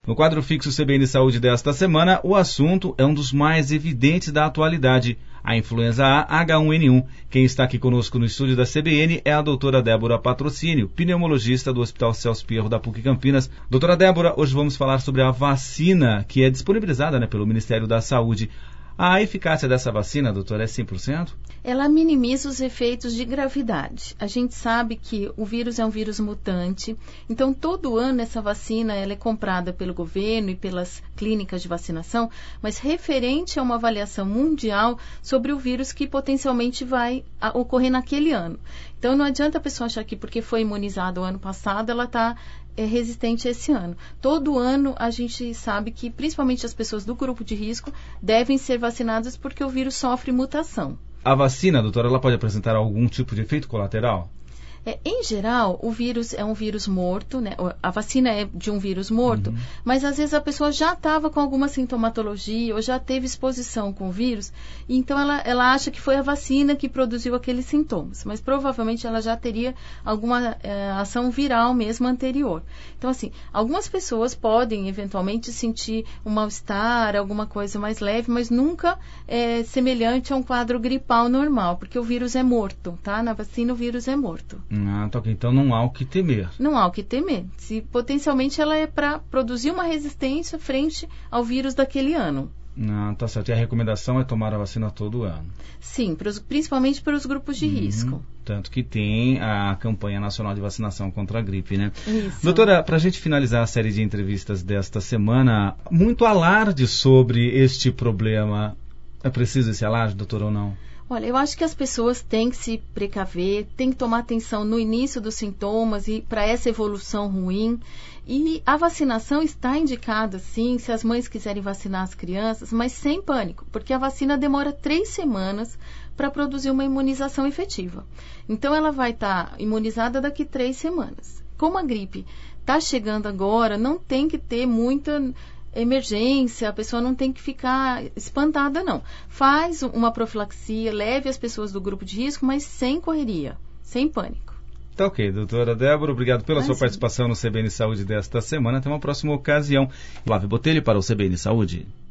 No quadro fixo CBN Saúde desta semana, o assunto é um dos mais evidentes da atualidade, a influenza A H1N1. Quem está aqui conosco no estúdio da CBN é a doutora Débora Patrocínio, pneumologista do Hospital Celso Pierro da PUC Campinas. Doutora Débora, hoje vamos falar sobre a vacina que é disponibilizada, pelo Ministério da Saúde. A eficácia dessa vacina, doutora, é 100%? Ela minimiza os efeitos de gravidade. A gente sabe que o vírus é um vírus mutante, então todo ano essa vacina ela é comprada pelo governo e pelas clínicas de vacinação, mas referente a uma avaliação mundial sobre o vírus que potencialmente vai ocorrer naquele ano. Então não adianta a pessoa achar que porque foi imunizada o ano passado, ela está resistente esse ano. Todo ano a gente sabe que principalmente as pessoas do grupo de risco devem ser vacinadas porque o vírus sofre mutação. A vacina, doutora, ela pode apresentar algum tipo de efeito colateral? Em geral, o vírus é um vírus morto, A vacina é de um vírus morto, mas às vezes a pessoa já estava com alguma sintomatologia ou já teve exposição com o vírus, e então ela acha que foi a vacina que produziu aqueles sintomas, mas provavelmente ela já teria alguma ação viral mesmo anterior. Então, assim, algumas pessoas podem eventualmente sentir um mal-estar, alguma coisa mais leve, mas nunca semelhante a um quadro gripal normal, porque o vírus é morto, tá? Na vacina o vírus é morto. Então não há o que temer. Não há o que temer. Potencialmente ela é para produzir uma resistência frente ao vírus daquele ano. Tá certo. E a recomendação é tomar a vacina todo ano? Sim, principalmente para os grupos de risco. Tanto que tem a campanha nacional de vacinação contra a gripe, né? Isso. Doutora, para a gente finalizar a série de entrevistas desta semana, muito alarde sobre este problema. É preciso esse alarde, doutora, ou não? Olha, eu acho que as pessoas têm que se precaver, têm que tomar atenção no início dos sintomas e para essa evolução ruim. E a vacinação está indicada, sim, se as mães quiserem vacinar as crianças, mas sem pânico, porque a vacina demora 3 semanas para produzir uma imunização efetiva. Então, ela vai estar imunizada daqui 3 semanas. Como a gripe está chegando agora, não tem que ter muita emergência, a pessoa não tem que ficar espantada, não. Faz uma profilaxia, leve as pessoas do grupo de risco, mas sem correria, sem pânico. Tá ok, doutora Débora, obrigado pela sua participação no CBN Saúde desta semana. Até uma próxima ocasião. Flávio Botelho para o CBN Saúde.